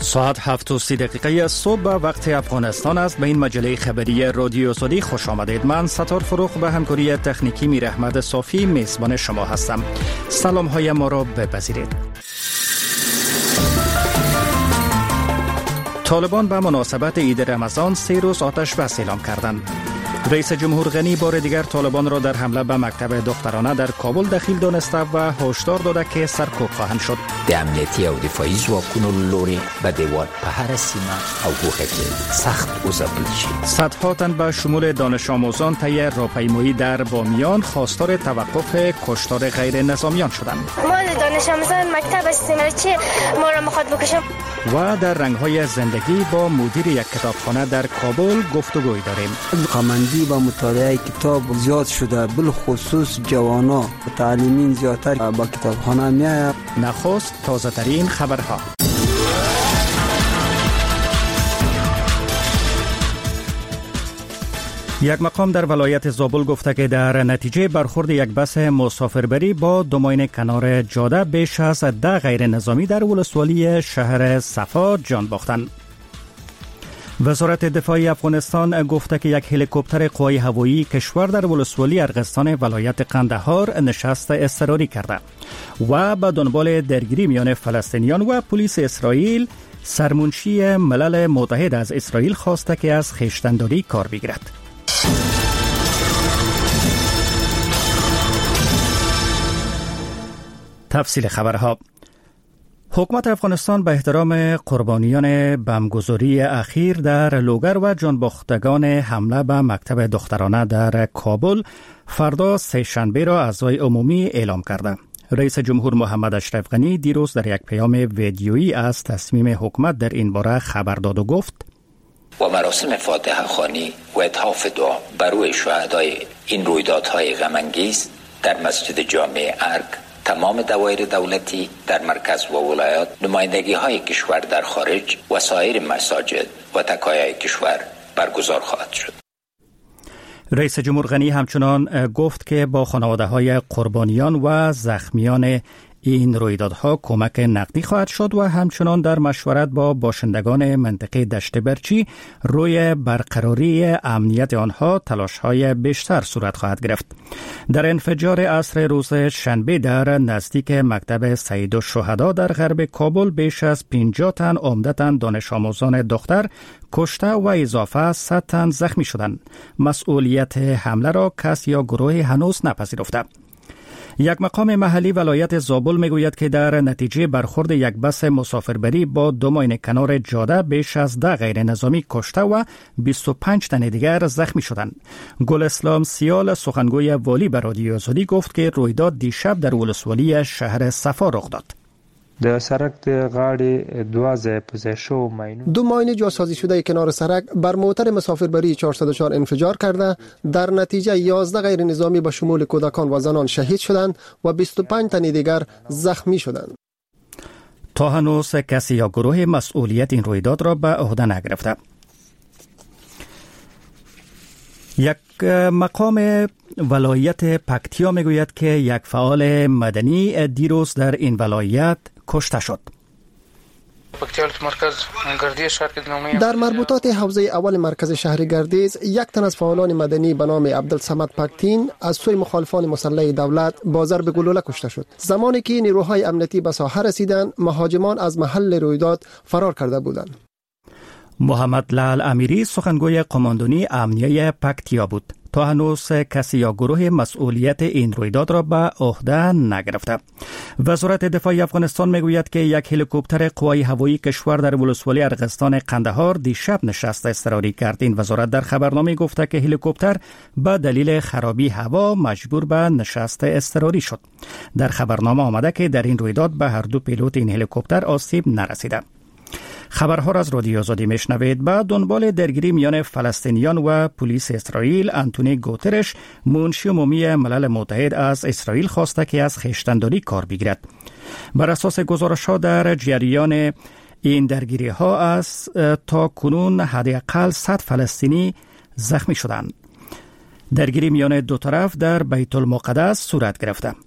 ساعت 7:30 صبح وقت افغانستان است. به این مجله خبری رادیو آزادی خوش آمدید. من ستار فروخ به همکاری تکنیکی میر احمد صافی میزبان شما هستم. سلام های ما را بپذیرید. طالبان به مناسبت عید رمضان 3 روز آتش بس اعلام کردند. رئیس جمهور غنی بار دیگر طالبان را در حمله به مکتب دخترانه در کابل دخیل دانسته و هشدار داده که سرکوب خواهند شد. د امنیتی او دفاعي ځواکونو لوري به دیوال په هر سیمه او ګوښه کې سخت وځپل شي. صدها تن به شمول دانش آموزان طی راهپیمایی در بامیان خواستار توقف کشتار غیر نظامیان شدند. ما دانش آموزان مکتب هستیم چی ما را میخواد بکشم. و در رنگ‌های زندگی با مدیر یک کتابخانه در کابل گفتگوی داریم. خواندی با مطالعه کتاب زیاد شده، بالخصوص جوانا تعلیمین زیادتر با کتابخانه میآید. نخست تازه ترین خبرها. یک مقام در ولایت زابل گفته که در نتیجه برخورد یک بس مسافربری با 2 ماین کنار جاده بیش از 10 غیر نظامی در ولسوالی شهر صفا جان باختند. وزارت دفاع افغانستان گفته که یک هلیکوپتر قوای هوایی کشور در ولسوالی ارغستان ولایت قندهار نشست اضطراری کرده و به دنبال درگیری میان فلسطینیان و پلیس اسرائیل سرمنشی ملل متحد از اسرائیل خواسته که از خویشتن‌داری کار بگیرد. تفصیل خبرها. حکومت افغانستان به احترام قربانیان بمبگذاری اخیر در لوگر و جانباختگان حمله به مکتب دخترانه در کابل فردا سه‌شنبه را عزای عمومی اعلام کرده. رئیس جمهور محمد اشرف غنی دیروز در یک پیام ویدیویی از تصمیم حکومت در این باره خبر داد و گفت: و مراسم فاتحه خوانی و اتحاف دعا برای شهدای این رویدادهای غم‌انگیز در مسجد جامع ارگ، تمام دوایر دولتی در مرکز و ولایات، نمایندگی های کشور در خارج و سایر مساجد و تکایای کشور برگزار خواهد شد. رئیس جمهور غنی همچنان گفت که با خانواده های قربانیان و زخمیان این رویدادها کمک نقدی خواهد شد و همچنان در مشورت با باشندگان منطقه دشت برچی روی برقراری امنیت آنها تلاش‌های بیشتر صورت خواهد گرفت. در انفجار عصر روز شنبه در نزدیک مکتب سید الشهدا در غرب کابل بیش از 50 تن عمدتاً دانش آموزان دختر کشته و اضافه 100 تن زخمی شدند. مسئولیت حمله را کس یا گروه هنوز نپذیرفته. یک مقام محلی ولایت زابل میگوید که در نتیجه برخورد یک بس مسافربری با 2 ماین کنار جاده بیش از 10 غیر نظامی کشته و 25 تن دیگر زخمی شدند. گل اسلام سیال سخنگوی والی به رادیو آزادی گفت که رویداد دیشب در ولسوالی شهر صفا رخ داد. د سرک د غاړې 2 ځای په ځای شو ماینو 2 ماین جاسازی شده کنار سرک بر موتر مسافربری 404 انفجار کرده. در نتیجه 11 غیر نظامی به شمول کودکان و زنان شهید شدند و 25 تن دیگر زخمی شدند. تا هنوز کسی یا گروه مسئولیت این رویداد را به عهده نگرفته. یک مقام ولایت پکتیا میگوید که یک فعال مدنی دیروز در این ولایت کشته شد. در مربوطات حوزه اول مرکز شهر گردیز یک تن از فعالان مدنی به نام عبدالصمد پکتین از سوی مخالفان مسلح دولت با ضرب گلوله کشته شد. زمانی که نیروهای امنیتی به ساحه رسیدند، مهاجمان از محل رویداد فرار کرده بودند. محمد لال امیری سخنگوی قماندانی امنیه پکتیا بود. تا هنوز کسی یا گروه مسئولیت این رویداد را به عهده نگرفته. وزارت دفاع افغانستان میگوید که یک هلیکوپتر قوای هوایی کشور در ولسوالی ارغستان قندهار دیشب نشست اضطراری کرد. این وزارت در خبرنامه گفته که هلیکوپتر به دلیل خرابی هوا مجبور به نشست اضطراری شد. در خبرنامه آمده که در این رویداد به هر 2 پیلوت این هلیکوپتر آسیب نرسیده. خبرها را از رادیو آزادی میشنوید. به دنبال درگیری میان فلسطینیان و پلیس اسرائیل، آنتونی گوترش منشی عمومی ملل متحد از اسرائیل خواسته که از خویشتن‌داری کار بگیرد. بر اساس گزارش‌ها در جریان این درگیری‌ها از تا کنون حداقل 100 فلسطینی زخمی شدند. درگیری میان دو طرف در بیت المقدس صورت گرفته.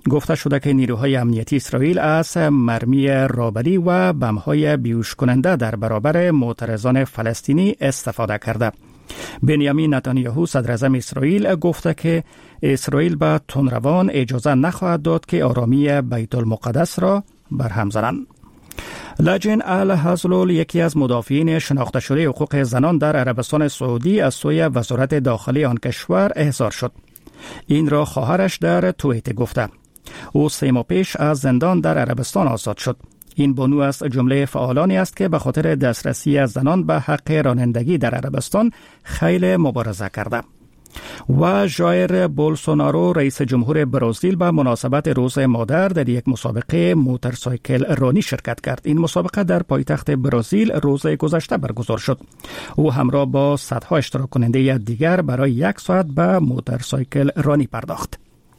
گفته شده که نیروهای امنیتی اسرائیل از مرمی رابری و بم‌های بیهوش کننده در برابر معترضان فلسطینی استفاده کرده. بنیامین نتانیاهو صدر اعظم اسرائیل گفته که اسرائیل به تندروان اجازه نخواهد داد که آرامی بیت المقدس را برهم زنند. لجن الحزلول، یکی از مدافعین شناخته شده حقوق زنان در عربستان سعودی، از سوی وزارت داخلی آن کشور احضار شد. این را خواهرش در توییت گفته. او 3 ماه پیش از زندان در عربستان آزاد شد. این بانو از جمله فعالانی است که به خاطر دسترسی از زنان به حق رانندگی در عربستان خیلی مبارزه کرده. و ژایر بولسونارو، رئیس جمهور برزیل، به مناسبت روز مادر در یک مسابقه موتورسایکل رانی شرکت کرد. این مسابقه در پایتخت برزیل روز گذشته برگزار شد. او همراه با صدها اشتراک کننده دیگر برای 1 ساعت به موتورسایکل رانی پرداخت.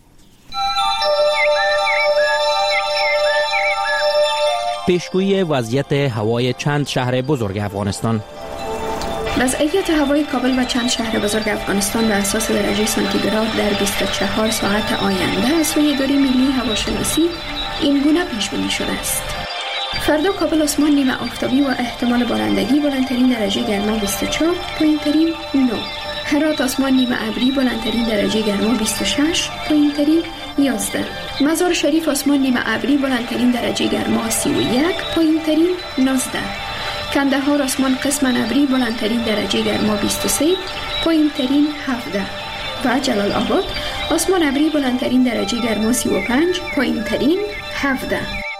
پیشگویی وضعیت هوای چند شهر بزرگ افغانستان. وضعیت هوای کابل و چند شهر بزرگ افغانستان به اساس درجه سانتیگراد در 24 ساعت آینده از سوی اداره ملی هواشناسی این گونه پیش بینی شده است. فردا کابل آسمان نیمه آفتابی و احتمال بارندگی، بلندترین درجه گرما 24، پایینترین 9. هرات آسمان نیمه ابری، بلندترین درجه گرما 26، پایینترین 11. مزار شریف آسمان نیمه ابری، بلندترین درجه گرما 31، پایینترین 19. کندهار آسمان قسما ابری، بلندترین درجه گرما 23، پایینترین 17. و جلال آباد آسمان ابری، بلندترین درجه گرما 35، پایینترین 17.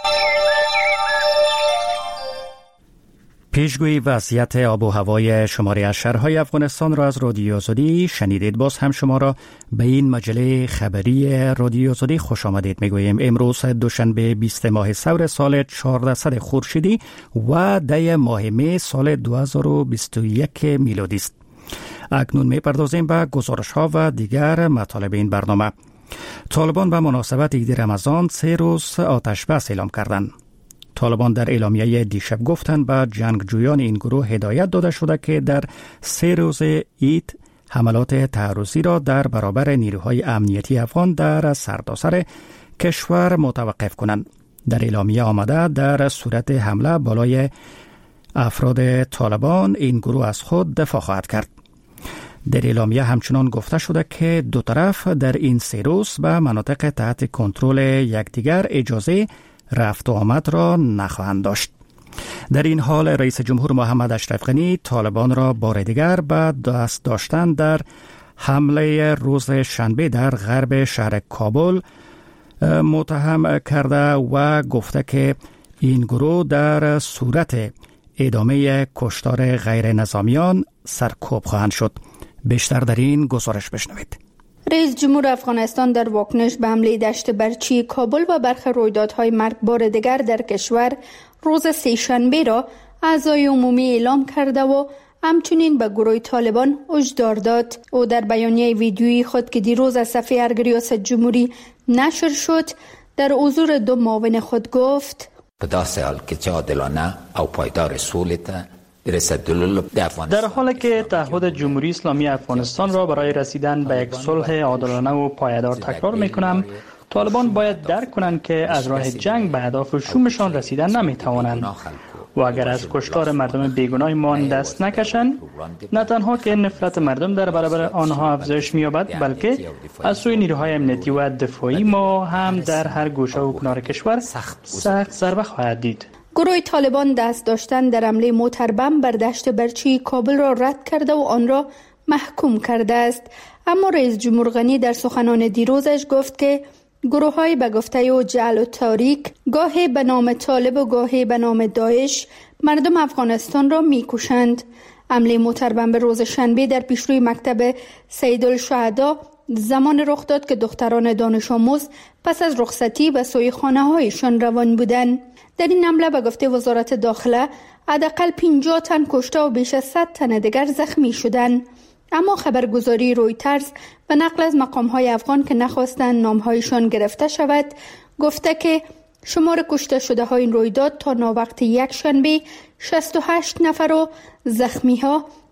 پیشگویی وضعیت آب و هوای شماری از شهرهای افغانستان را از رادیو آزادی شنیدید. باز هم شما را به این مجله خبری رادیو آزادی خوش آمدید میگوییم. امروز دوشنبه 20 ماه ثور سال 1400 خورشیدی و 10 ماه می سال 2021 میلادی است. اکنون میپردازیم به گزارش ها و دیگر مطالب این برنامه. طالبان به مناسبت عید رمضان 3 روز آتش بس اعلام کردند. طالبان در اعلامیه دیشب گفتند به جنگجویان این گروه هدایت داده شده که در 3 روز عید حملات تعرضی را در برابر نیروهای امنیتی افغان در سرتاسر کشور متوقف کنند. در اعلامیه آمده در صورت حمله بالای افراد طالبان این گروه از خود دفاع خواهد کرد. در اعلامیه همچنان گفته شده که دو طرف در این 3 روز به مناطق تحت کنترل یکدیگر اجازه رفت و آمد را نخواهند داشت. در این حال رئیس جمهور محمد اشرف غنی طالبان را بار دیگر به دست داشتن در حمله روز شنبه در غرب شهر کابل متهم کرده و گفته که این گروه در صورت ادامه کشتار غیر نظامیان سرکوب خواهند شد. بیشتر در این گزارش بشنوید. رئیس جمهور افغانستان در واکنش به حمله دشت برچی کابل و برخی رویدادهای مرگبار دیگر در کشور روز سه‌شنبه را اعضای عمومی اعلام کرده و همچنین به گروه طالبان هشدار داد. او در بیانیه ویدیویی خود که دیروز از صفحه ارگ ریاست جمهوری نشر شد در حضور 2 معاون خود گفت: په داسې حال کې چې عادلانه او پایدار سولې ته در حالی که تعهد جمهوری اسلامی افغانستان را برای رسیدن به یک صلح عادلانه و پایدار تکرار میکنم، طالبان باید درک کنند که از راه جنگ به اهداف شومشان رسیدن نمیتوانند و اگر از کشتار مردم بیگناهمان دست نکشند، نه تنها که نفرت مردم در برابر آنها افزایش می‌یابد، بلکه از سوی نیروهای امنیتی و دفاعی ما هم در هر گوشه و کنار کشور سخت ضربه خواهد دید. گروه طالبان دست داشتن در حمله موتربم بر دشت برچی کابل را رد کرده و آن را محکوم کرده است. اما رئیس جمهور غنی در سخنان دیروزش گفت که گروه‌های به گفته او جعل و تاریک گاهی به نام طالب و گاهی به نام داعش مردم افغانستان را می‌کشند. حمله موتربم به روز شنبه در پیشروی مکتب سیدالشهدا زمان رخ داد که دختران دانش آموز پس از رخصتی به سوی خانه‌هایشان روان بودند. در این حمله به گفته وزارت داخله حداقل 50 تن کشته و بیش از 100 تن دیگر زخمی شدند. اما خبرگزاری رویترز به نقل از مقام‌های افغان که نخواستند نام‌هایشان گرفته شود گفته که شمار کشته شده های این رویداد تا ناوقت یک شنبه 68 نفر و زخمی ها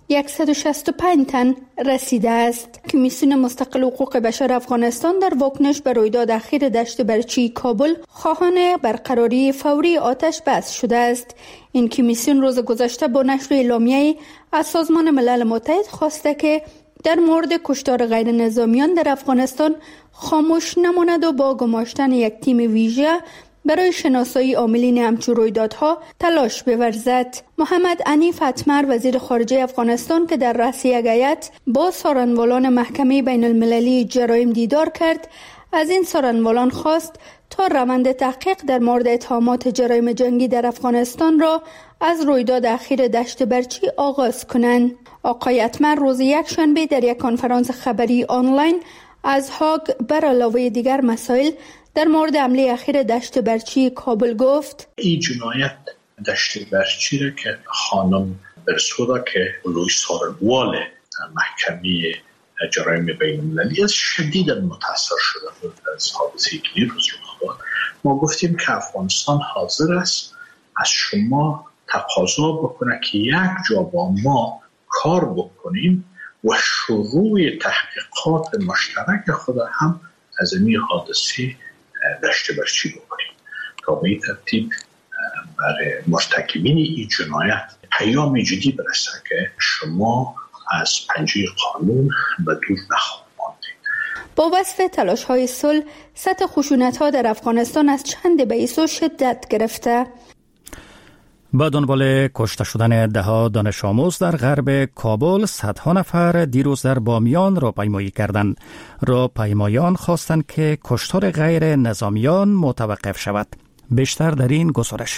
165 تن رسیده است. کمیسیون مستقل حقوق بشر افغانستان در واکنش به رویداد اخیر دشت برچی کابل خواهان برقراری فوری آتش بس شده است. این کمیسیون روز گذشته با نشر اعلامیه‌ای از سازمان ملل متحد خواسته که در مورد کشتار غیر نظامیان در افغانستان خاموش نماند و با گماشتن یک تیم ویژه برای شناسایی عاملین همچون رویدادها تلاش بورزد. محمد عنیف اتمر وزیر خارجه افغانستان که در رأس یک هیئت با سارنوالان محکمه بین المللی جرایم دیدار کرد، از این سارنوالان خواست تا روند تحقیق در مورد اتهامات جرایم جنگی در افغانستان را از رویداد اخیر دشت برچی آغاز کنند. آقای اتمر روز یکشنبه در یک کنفرانس خبری آنلاین از هاگ بر علاوه دیگر مسائل در مورد حمله اخیر دشت برچی کابل گفت: این جنایت دشت برچی را که خانم برسودا که لوی سارنوال محکمه جرایم بین المللی از شدیداً متاثر شده از حادثه که روز رخ داد. ما گفتیم که افغانستان حاضر است از شما تقاضا بکنه که یک جا با ما کار بکنیم و شروع تحقیقات مشترک خود هم از این حادثه دشت برچی بکنیم تا به این ترتیب برای مرتکبین این جنایت پیام جدی برسه که شما از پنجه قانون به دور نخواهید ماند. با وصف تلاش‌های صلح، سطح خشونت‌ها در افغانستان از چند بیسو شدت گرفته. با دنبال کشته شدن ده‌ها دانش آموز در غرب کابل، صدها نفر دیروز در بامیان راهپیمایی کردند. راهپیمایان خواستند که کشتار غیر نظامیان متوقف شود. بیشتر در این گزارش.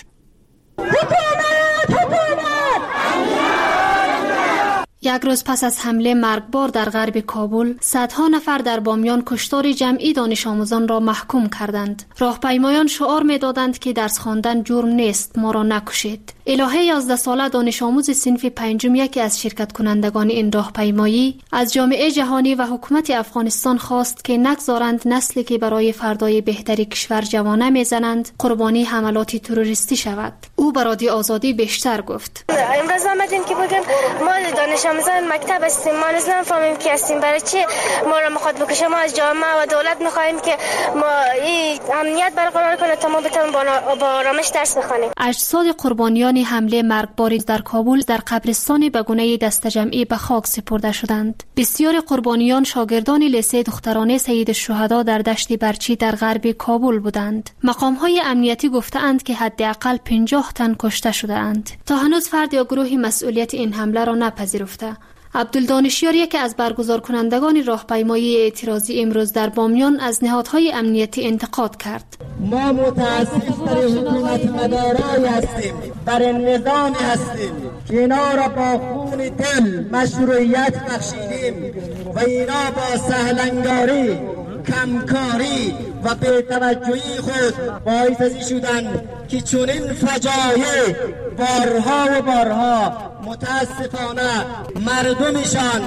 یک روز پس از حمله مرگبار در غرب کابل، صدها نفر در بامیان کشتار جمعی دانش آموزان را محکوم کردند. راهپیمایان شعار می‌دادند که درس خواندن جرم نیست، ما را نکشید. الهه 11 ساله دانش آموز صنف پنجم، یکی از شرکت کنندگان این راهپیمایی، از جامعه جهانی و حکومت افغانستان خواست که نگذارند نسلی که برای فردای بهتری کشور جوانه میزنند قربانی حملات تروریستی شود. او به رادیو آزادی بیشتر گفت: امروز آمدیم که بگم ما دانش آموزان مکتب هستیم، ما نفهمیم که هستیم، برای چی ما را میخواد بکشه. ما از جامعه و دولت میخواهیم که ما این امنیت برقرار کنه تا ما بتونیم با آرامش درس بخوانیم. اجساد قربانیان حمله مرگباری در کابل در قبرستان بگونه دسته جمعی به خاک سپرده شدند. بسیار قربانیان شاگردان لیسه دخترانه سید الشهدا در دشت برچی در غرب کابل بودند. مقام‌های امنیتی گفتند که حداقل 50 تن کشته شده‌اند. تا هنوز فرد یا گروهی مسئولیت این حمله را نپذیرفته. عبدالدانشیار، یکی از برگزار کنندگان راهپیمایی اعتراضی امروز در بامیان، از نهادهای امنیتی انتقاد کرد. ما متاسف برای حکومت مدارایی هستیم، برای نظامی هستیم که اینا را با خون دل مشروعیت بخشیدیم و اینا با سهلنگاری، کمکاری و بی‌توجهی خود باعث ازی شدن که چنین فجایع بارها و بارها متاسفانه مردمشان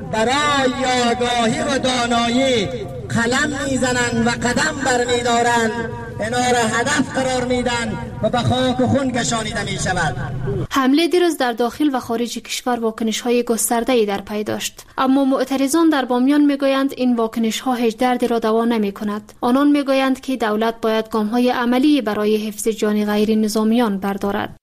برای آگاهی و دانایی قلم میزنن و قدم برمیدارن، اینا را هدف قرار میدن و به خاک و خون کشانیده می شود. حمله دیروز در داخل و خارج کشور واکنش‌های گسترده‌ای در پی داشت، اما معترضان در بامیان میگویند این واکنش‌ها هیچ دردی را دوا نمی‌کند. آنان میگویند که دولت باید گام‌های عملی برای حفظ جان غیر نظامیان بردارد.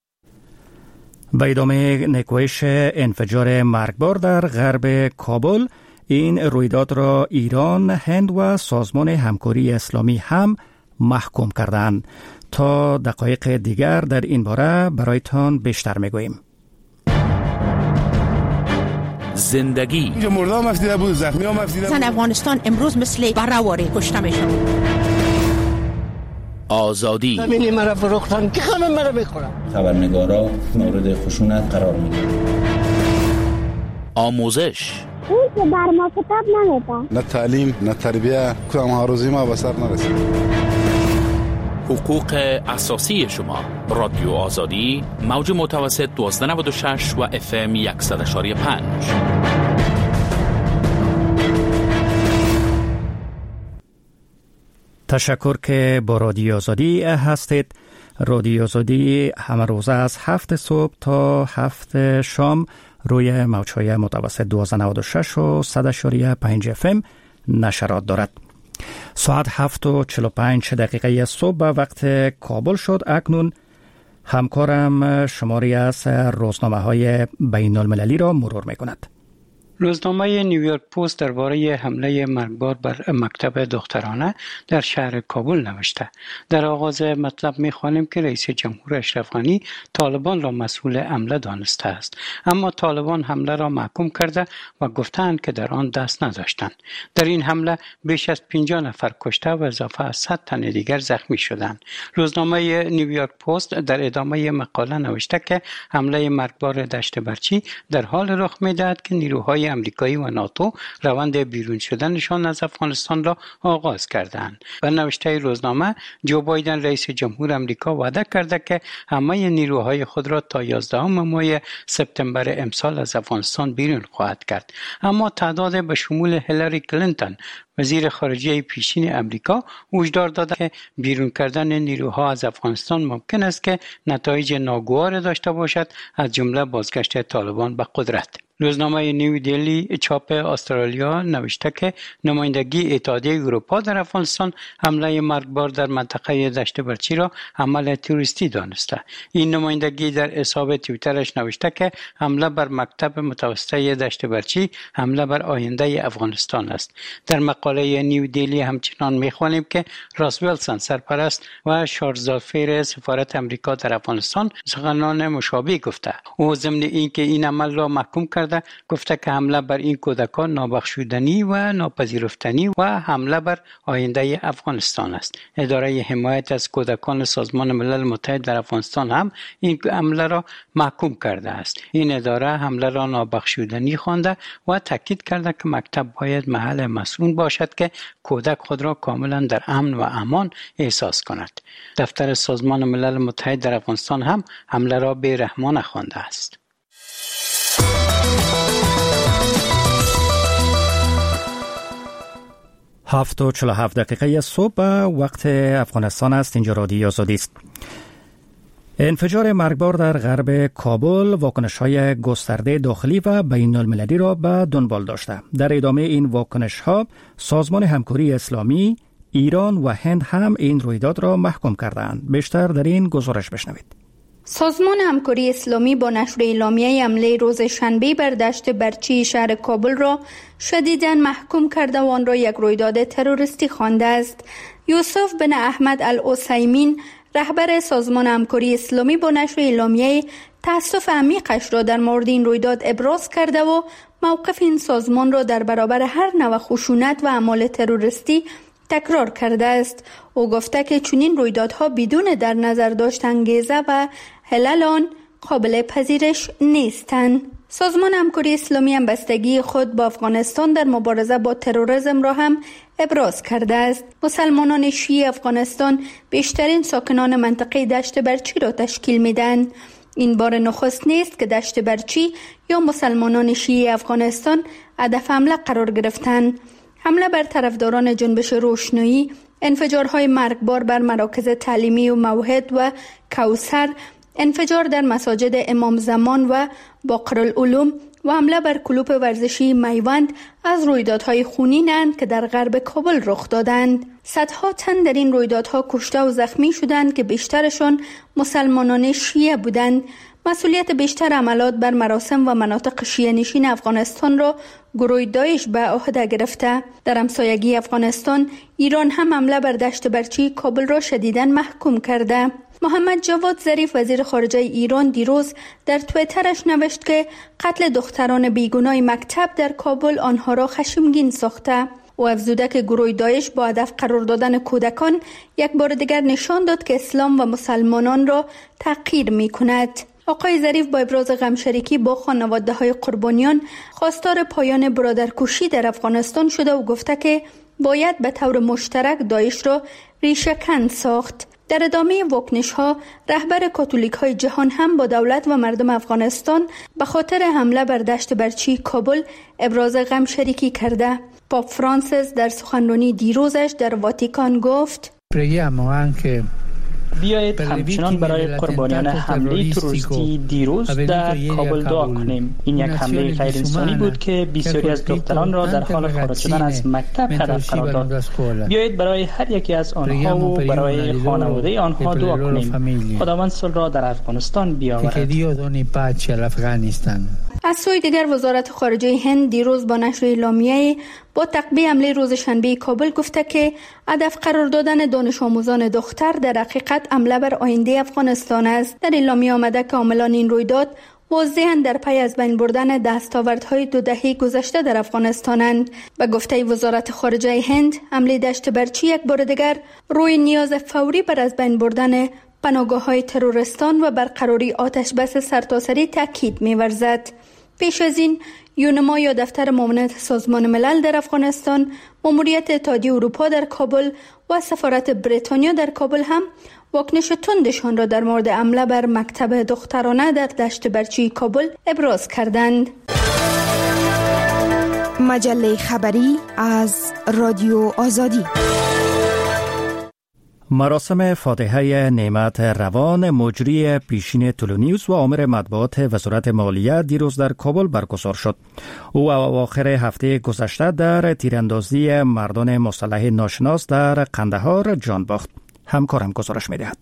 به ادامه نکوهش انفجار مرگبار در غرب کابل، این رویداد را ایران، هند و سازمان همکاری اسلامی هم محکوم کردند. تا دقایق دیگر در این باره برایتان بیشتر میگوییم. زندگی مردم مفیده بود، زخمی ها مفیده بود. زن افغانستان امروز مثل برهواری کشته میشن. آزادی همینی مرا فروختن که همه مرا میخورن. خبرنگارا مورد خشونت قرار میگیرن. آموزش اون که بر ما کتاب نمیده. نه تعلیم نه تربیه، کدام هاروزی ما به سر نرسید. حقوق اساسی شما. رادیو آزادی، موج متوسط 1296 و FM 100.5. تشکر که با رادیو آزادی هستید. رادیو آزادی همه روز از 7 صبح تا 7 شام روی موج‌های متوسط 1296 و 100.5 FM نشرات دارد. ساعت 7:45 صبح به وقت کابل شد. اکنون همکارم شماری از روزنامه‌های بین المللی را مرور می‌کند. روزنامه نیویورک پست درباره حمله مرگبار بر مکتب دخترانه در شهر کابل نوشته. در آغاز مطلب می‌خوانیم که رئیس جمهور اشرف غنی طالبان را مسئول حمله دانسته است، اما طالبان حمله را محکوم کرده و گفتند که در آن دست نداشتند. در این حمله بیش از 50 نفر کشته و اضافه از 100 تن دیگر زخمی شدند. روزنامه نیویورک پست در ادامه مقاله نوشته که حمله مرگبار دشت برچی در حال رخ می‌دهد که نیروهای امریکایی و ناتو روند بیرون شدنشان از افغانستان را آغاز کردند. و نوشته روزنامه جو بایدن رئیس جمهور امریکا وعده کرده که همه نیروهای خود را تا 11 ماه سپتامبر امسال از افغانستان بیرون خواهد کرد. اما تعداد به شمول هیلاری کلینتون وزیر خارجه پیشین امریکا هشدار داده که بیرون کردن نیروها از افغانستان ممکن است که نتایج ناگوار داشته باشد، از جمله بازگشت طالبان به قدرت. روزنامه نیو دلی چاپ استرالیا نوشته که نمایندگی اتحادیه اروپا در افغانستان حمله مرگبار در منطقه دشت برچی را عمل تروریستی دانسته. این نمایندگی در حساب توییترش نوشته که حمله بر مکتب متوسطه دشت برچی حمله بر آینده افغانستان است. در مقاله نیو دلی همچنان می‌خوانیم که راس ویلسون سرپرست و شارلز سفارت امریکا در افغانستان سخنان مشابه گفته. او ضمن اینکه این عمل را محکوم کرده گفته که حمله بر این کودکان نابخشودنی و ناپذیرفتنی و حمله بر آینده افغانستان است. اداره حمایت از کودکان سازمان ملل متحد در افغانستان هم این حمله را محکوم کرده است. این اداره حمله را نابخشودنی خوانده و تاکید کرده که مکتب باید محل مسئول باشد که کودک خود را کاملا در امن و امان احساس کند. دفتر سازمان ملل متحد در افغانستان هم حمله را بی‌رحمانه خوانده است. 7:47 صبح وقت افغانستان است. اینجا رادیو آزادی است. انفجار مرگبار در غرب کابل واکنش‌های گسترده داخلی و بین المللی را به دنبال داشته. در ادامه این واکنش‌ها سازمان همکاری اسلامی، ایران و هند هم این رویداد را محکوم کردند. بیشتر در این گزارش بشنوید. سازمان همکاری اسلامی با نشر اعلامیه حمله روز شنبه بر دشت برچی شهر کابل را شدیداً محکوم کرده و آن را یک رویداد تروریستی خوانده است. یوسف بن احمد العثیمین رهبر سازمان همکاری اسلامی با نشر اعلامیه تأسف عمیقش را در مورد این رویداد ابراز کرده و موقف این سازمان را در برابر هر نوع خشونت و اعمال تروریستی تکرار کرده است. او گفته که چنین رویدادها بدون در نظر داشت انگیزه و علل آن قابل پذیرش نیستند. سازمان همکاری اسلامی هم بستگی خود با افغانستان در مبارزه با تروریسم را هم ابراز کرده است. مسلمانان شیعه افغانستان بیشترین ساکنان منطقه دشت برچی را تشکیل میدن. این بار نخست نیست که دشت برچی یا مسلمانان شیعه افغانستان هدف حمله قرار گرفتند. حمله بر طرفداران جنبش روشنایی، انفجارهای مرگبار بر مراکز تعلیمی و موحد و کوثر، انفجار در مساجد امام زمان و باقرالعلوم و حمله بر کلوپ ورزشی میوند از رویدادهای خونینند که در غرب کابل رخ دادند. صدها تن در این رویدادها کشته و زخمی شدند که بیشترشان مسلمانان شیعه بودند. مسئولیت بیشتر عملات بر مراسم و مناطق شیعه نشین افغانستان را گروه داعش به عهده گرفته. در همسایگی افغانستان ایران هم حمله بر دشت برچی کابل را شدیداً محکوم کرده. محمد جواد ظریف وزیر خارجه ایران دیروز در توییترش نوشت که قتل دختران بیگناه مکتب در کابل آنها را خشمگین ساخته. او افزوده که گروه داعش با هدف قرار دادن کودکان یک بار دیگر نشان داد که اسلام و مسلمانان را تحقیر می کند. آقای ظریف با ابراز غمشریکی با خانواده‌های قربانیان خواستار پایان برادرکشی در افغانستان شده و گفته که باید به طور مشترک داعش را ریشه‌کن ساخت. در ادامه واکنش‌ها رهبر کاتولیک‌های جهان هم با دولت و مردم افغانستان به خاطر حمله بر دشت برچی کابل ابراز غمشریکی کرده. پاپ فرانسیس در سخنرانی دیروزش در واتیکان گفت: Preghiamo anche بیایید همچنان برای قربانیان حمله تروریستی دیروز در کابل دعا کنیم. این یک حمله غیر انسانی بود که بسیاری از دختران را در حال خارج شدن از مکتب هدف قرار داد. بیایید برای هر یکی از آنها و برای خانواده آنها دعا کنیم. خداوند صلح را در افغانستان بیاورد. از سوی دیگر وزارت خارجه هند دیروز با نشر اعلامیه با تعقیب حمله روز شنبه کابل گفته که هدف قرار دادن دانش آموزان دختر در حقیقت حمله بر آینده افغانستان است. در اعلامیه آمده که عاملان این رویداد واضحاً در پی از بین بردن دستاوردهای 2 دهه گذشته در افغانستانند. به گفته وزارت خارجه هند، حمله دشت برچی یک بار دیگر روی نیاز فوری بر از بین بردن پناهگاه‌های تروریستان و برقراری آتش بس سرتاسری تاکید می‌ورزد. پیش از این یونما یا دفتر معاونت سازمان ملل در افغانستان، ماموریت اتحادیه اروپا در کابل و سفارت بریتانیا در کابل هم واکنش تندشان را در مورد حمله بر مکتب دخترانه در دشت برچی کابل ابراز کردند. مجله خبری از رادیو آزادی. مراسم فاتحه نعمت روان مجری پیشین تلونیوس و آمر مطبوعات وزارت مالیه دیروز در کابل برگزار شد. او اواخر هفته گذشته در تیراندازی مردان مسلح ناشناس در قندهار جان باخت. همکارم گزارش می‌دهد.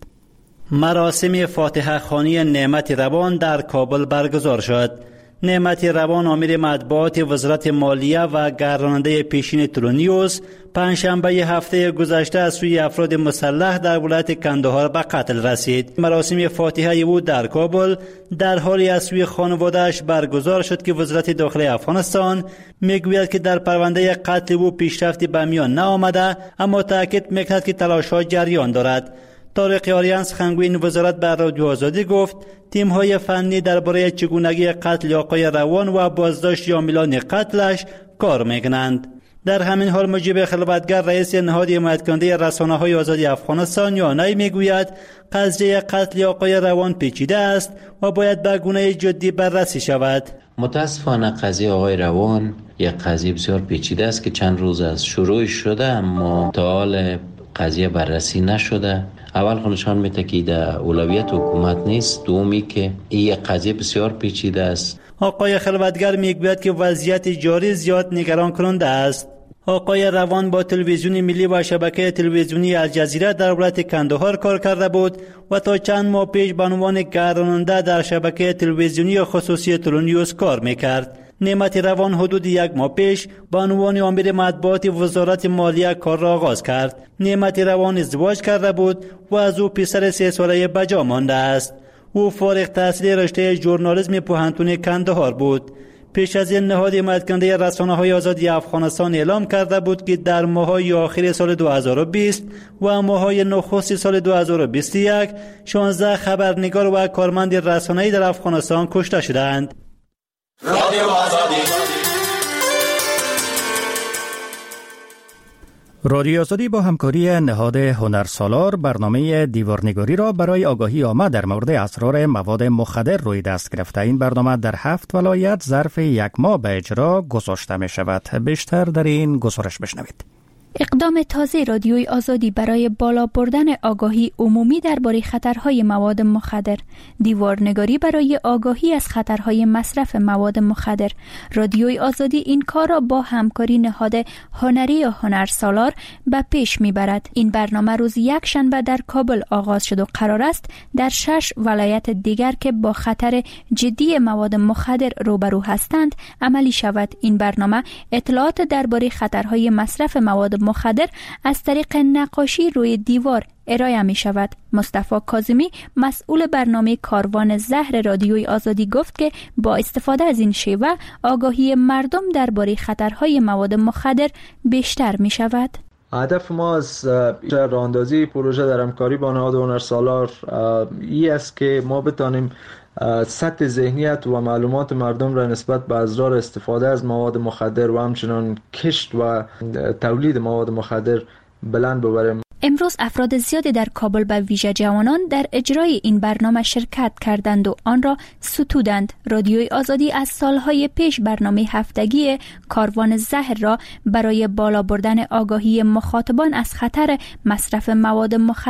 مراسم فاتحه خوانی نعمت روان در کابل برگزار شد. نعمت روان آمر مطبوعات وزارت مالیه و گرداننده پیشین تلونیوس پنجشنبه هفته گذشته از سوی افراد مسلح در ولایت قندهار به قتل رسید. مراسم فاتحه او در کابل در حالی از سوی خانواده‌اش برگزار شد که وزارت داخلی افغانستان میگوید که در پرونده قتل او پیشرفتی به میان نآمده، اما تاکید میکند که تلاش‌ها جریان دارد. طارق آریان سخنگوی وزارت به رادیو آزادی گفت تیم‌های فنی درباره چگونگی قتل آقای روان و بازداشت عاملان قتلش کار میکنند. در همین حال مجیب خلوتگر رئیس نهاد حمایت کننده رسانه‌های آزادی افغانستان یانای میگوید قضیه قتل آقای روان پیچیده است و باید به گونه جدی بررسی شود. متاسفانه قضیه آقای روان یک قضیه بسیار پیچیده است که چند روز از شروع شده اما تا حال قضیه بررسی نشده. اول خودشان میته که در اولویت حکومت نیست، دومی که این قضیه بسیار پیچیده است. آقای خلوتگر میگوید که وضعیت جاری زیاد نگران کننده است. آقای روان با تلویزیون ملی و شبکه تلویزیونی الجزیره در ولایت قندهار کار کرده بود و تا چند ماه پیش به عنوان گرداننده در شبکه تلویزیونی خصوصی تلونیوس کار میکرد. نعمت روان حدود 1 ماه پیش به عنوان آمر مطبوعات وزارت مالیه کار را آغاز کرد. نعمت روان ازدواج کرده بود و از او پسر 3 ساله به جا مانده است. او فارغ التحصیل رشته ژورنالیسم پوهنتون قندهار بود. پیش از این نهاد حمایت کننده رسانه‌های آزادی افغانستان اعلام کرده بود که در ماه‌های آخر سال 2020 و ماه‌های نخست سال 2021 16 خبرنگار و کارمند رسانه‌ای در افغانستان کشته شدند. رادیو آزادی با همکاری نهاد هنرسالار برنامه دیوارنگاری را برای آگاهی عامه در مورد اسرار مواد مخدر روی دست گرفته. این برنامه در 7 ولایت ظرف 1 ماه به اجرا گذاشته می شود. بیشتر در این گزارش بشنوید. اقدام تازه رادیوی آزادی برای بالا بردن آگاهی عمومی درباره خطرهای مواد مخدر، دیوارنگاری برای آگاهی از خطرهای مصرف مواد مخدر. رادیوی آزادی این کار را با همکاری نهاد هنری یا هنرسالار به پیش میبرد. این برنامه روز 1 شنبه در کابل آغاز شد و قرار است در 6 ولایت دیگر که با خطر جدی مواد مخدر روبرو هستند عملی شود. این برنامه اطلاعات درباره خطرهای مصرف مواد مخدر از طریق نقاشی روی دیوار ارائه می شود. مصطفی کاظمی مسئول برنامه کاروان زهر رادیوی آزادی گفت که با استفاده از این شیوه آگاهی مردم درباره خطرهای مواد مخدر بیشتر می شود. هدف ما از راهاندازی پروژه در همکاری با نهاد هنرسالار این است که ما بتانیم سطح ذهنیت و معلومات مردم را نسبت به اضرار استفاده از مواد مخدر و همچنان کشت و تولید مواد مخدر بلند ببریم. امروز افراد زیادی در کابل به ویژه جوانان در اجرای این برنامه شرکت کردند و آن را ستودند. رادیوی آزادی از سالهای پیش برنامه هفتگی کاروان زهر را برای بالا بردن آگاهی مخاطبان از خطر مصرف مواد مخدر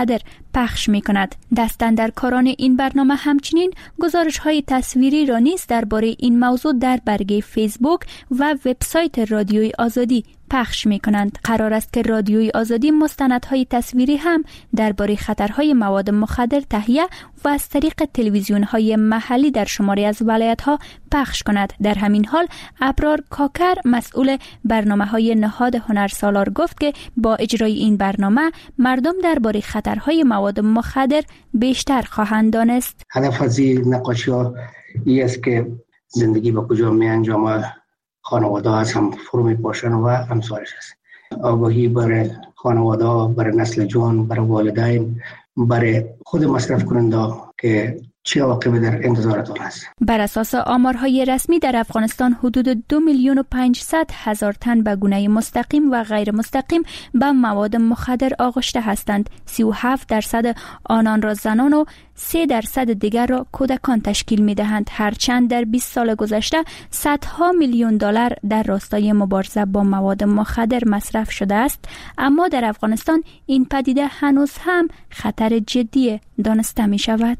پخش می کند. دستاندرکاران این برنامه همچنین گزارش های تصویری را نیز درباره این موضوع در برگه فیسبوک و وبسایت رادیوی آزادی پخش می کنند. قرار است که رادیوی آزادی مستندهای تصویری هم درباره خطرهای مواد مخدر تهیه و از طریق تلویزیون های محلی در شماری از ولایت ها پخش کند. در همین حال ابرار کاکر مسئول برنامه های نهاد هنرسالار گفت که با اجرای این برنامه مردم درباره خطرهای مواد مخدر بیشتر خواهند دانست. هدف از این نقاشی ها این است که زندگی به کجا می انجامد، خانواده از هم فرو می پاشن و امثالش است. آگاهی برای خانواده، برای نسل جوان، برای والدین، برای خود مصرف کننده که چه عواقبی در انتظارتان است. بر اساس آمارهای رسمی در افغانستان حدود 2,500,000 تن به گونه مستقیم و غیر مستقیم به مواد مخدر آغشته هستند. 37% آنان را زنان و 3% دیگر را کودکان تشکیل می دهند. هرچند در 20 سال گذشته صدها میلیون دلار در راستای مبارزه با مواد مخدر مصرف شده است، اما در افغانستان این پدیده هنوز هم خطر جدی دانسته می شود.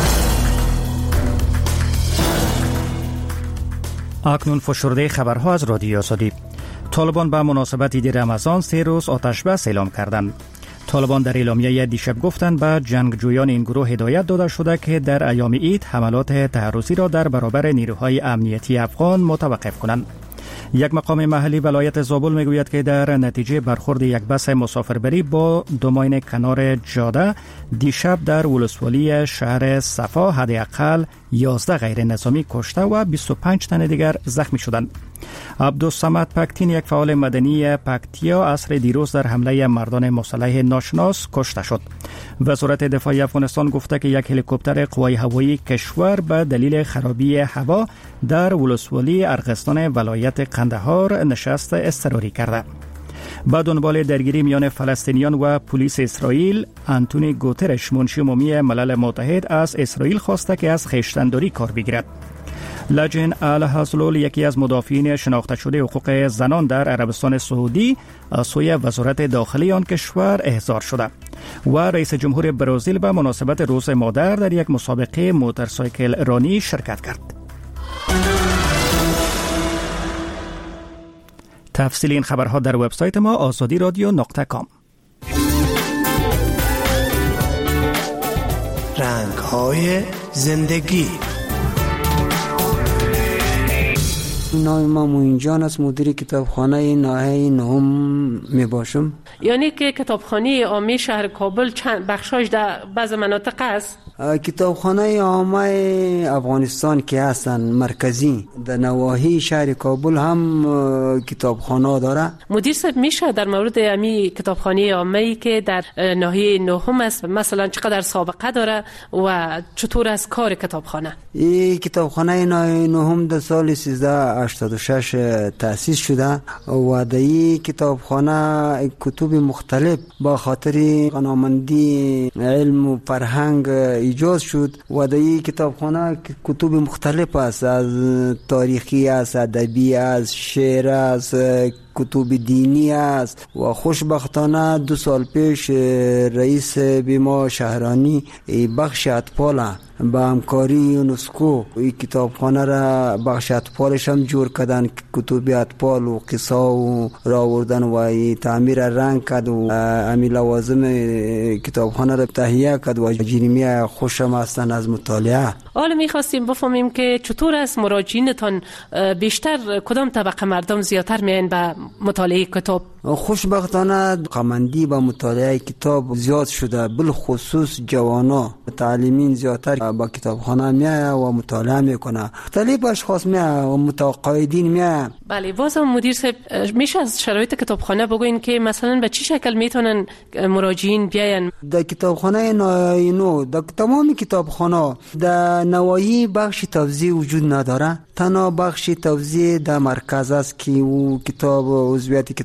اکنون فشرده خبرها از رادیو آزادی. طالبان به مناسبت عید رمضان 3 روز آتش بس اعلام کردند. طالبان در اعلامیه دیشب گفتند به جنگجویان این گروه هدایت داده شده که در ایام عید حملات تعرضی را در برابر نیروهای امنیتی افغان متوقف کنند. یک مقام محلی ولایت زابل میگوید که در نتیجه برخورد یک بس مسافربری با 2 ماین کنار جاده دیشب در ولسوالی شهر صفا حداقل 11 غیر نظامی کشته و 25 تن دیگر زخمی شدند. عبدالصمد پکتین، یک فعال مدنی پکتیا، عصر دیروز در حمله مردان مسلح ناشناس کشته شد. وزارت دفاع افغانستان گفته که یک هلیکوپتر قوای هوایی کشور به دلیل خرابی هوا در ولسوالی ارغستان ولایت قندهار نشست اضطراری کرده. با دنبال درگیری میان فلسطینیان و پلیس اسرائیل، آنتونی گوترش، منشی عمومی ملل متحد، از اسرائیل خواسته که از خویشتن‌داری کار بگیرد. لجن الحزلول، یکی از مدافعین شناخته شده حقوق زنان در عربستان سعودی، از سوی وزارت داخلی آن کشور احضار شده و رئیس جمهور برزیل به مناسبت روز مادر در یک مسابقه موتورسایکل رانی شرکت کرد. تفصیل این خبرها در وبسایت ما azadiradio.com. رنگ‌های زندگی. نام ما موین جان است، مدیر کتابخانه ناحیه نهم می باشم. یعنی که کتابخانه عامه شهر کابل چند بخشاش در بعض مناطق است؟ کتابخانه عامه افغانستان که هستن مرکزی در نواحی شهر کابل هم کتابخانه داره. مدیر صاحب میشه در مورد امی کتابخانه عامه که در ناحیه نهم است مثلا چقدر سابقه داره و چطور است کار کتابخانه؟ این کتابخانه ناحیه نهم در سال 1386 تأسیس شده و در این کتابخانه کتب مختلف با خاطر غنامندی علم و فرهنگ ایجاد شد و در این کتابخانه کتب مختلف است، از تاریخی است، ادبی است، شعر است، کتب دینی است و خوشبختانه 2 سال پیش رئیس بیما شهرانی بخش اطفال با همکاری یونسکو این کتابخانه را بخش اطفالش هم جور کردن، کتب اطفال و قصه و را آوردن و تعمیر رنگ کرد و امی لوازم کتابخانه را تهیه کرد و جریمی خوشم هستن از مطالعه. حالا میخواستیم بفهمیم که چطور است مراجعینتان بیشتر کدام طبقه مردم زیادتر میان به مطالعه کتاب؟ خوشبختانه قمندی با مطالعه کتاب زیاد شده، بالخصوص جوانا تعلیمین زیادتر با کتابخانه میای و مطالعه میکنه، مختلف اشخاص میای و متقاعدین میای. بله، بازم مدیر صاحب میشه از شرایط کتابخانه بگوین که مثلا به چه شکل میتونن مراجعین بیاین؟ در کتابخانه نو در تمام کتابخانه در نواحی بخش توزیع وجود نداره، تنها بخش توزیع در مرکز است که او کتاب عضویت کتابخانه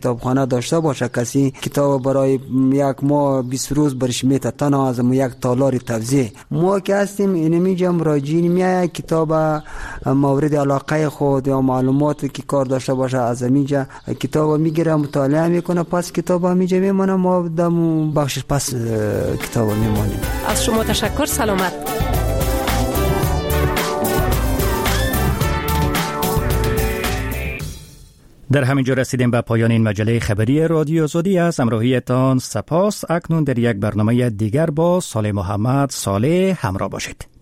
داشته باشه کسی کتاب برای یک ماه 20 روز برش میته تنها از یک تالار توزیع. ما که هستیم اینمی جمع راجین میای کتاب مورد علاقه خود یا معلوماتی که کار داشته باشه از اینجا کتاب میگیره مطالعه میکنه، پس کتاب همینجا میمونه، ما دم بخشش پس کتاب میمونیم. از شما تشکر، سلامت. در همینجا رسیدیم به پایان این مجله خبری رادیو آزادی. از همراهیتان سپاس. اکنون در یک برنامه دیگر با صالح محمد صالح همراه باشید.